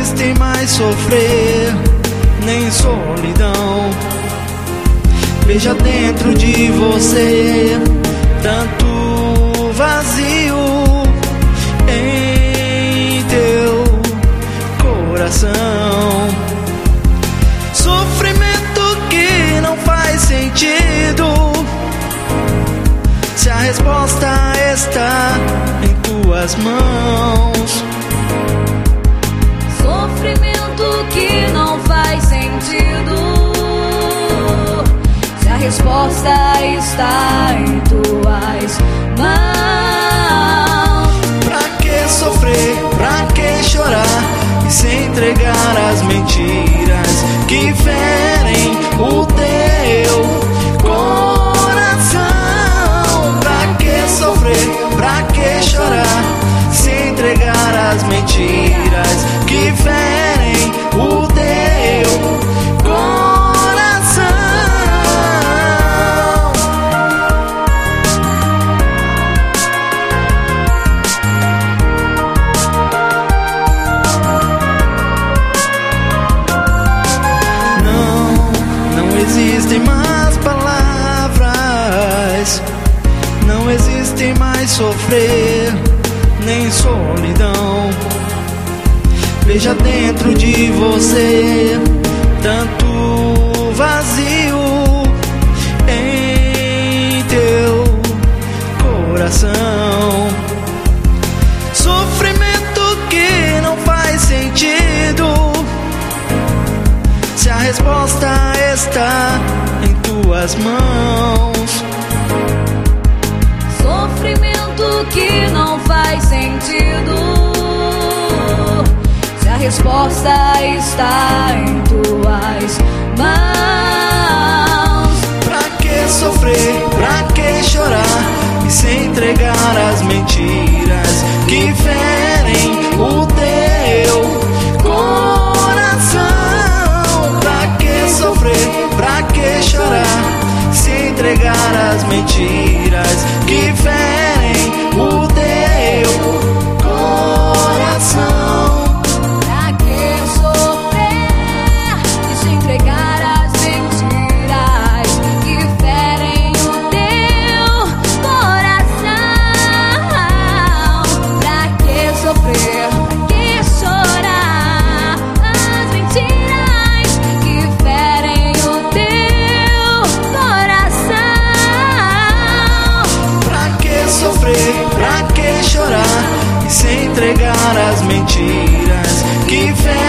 existe mais sofrer, nem solidão. Veja dentro de você tanto vazio em teu coração, sofrimento que não faz sentido. Se a resposta está em tuas mãos, sofrimento que não faz sentido. Se a resposta está em tuas mãos, pra que sofrer, pra que chorar e se entregar às mentiras que ferem o teu coração? Pra que sofrer, pra que chorar, se entregar às mentiras que ferem o teu coração? Não existem mais palavras, não existe mais sofrer, nem solidão. Veja dentro de você tanto vazio em teu coração, sofrimento que não faz sentido. Se a resposta está em tuas mãos, sofrimento que não faz sentido. Se a resposta está em tuas mãos, pra que sofrer, pra que chorar e se entregar às mentiras que ferem o teu coração? Pra que sofrer, pra que chorar, se entregar às mentiras que ferem o teu coração? pra que sofrer e se entregar às mentiras que ferem o teu coração? Pra que sofrer, pra que chorar as mentiras que ferem o teu coração? Pra que sofrer, pra que chorar e se entregar às mentiras que ferem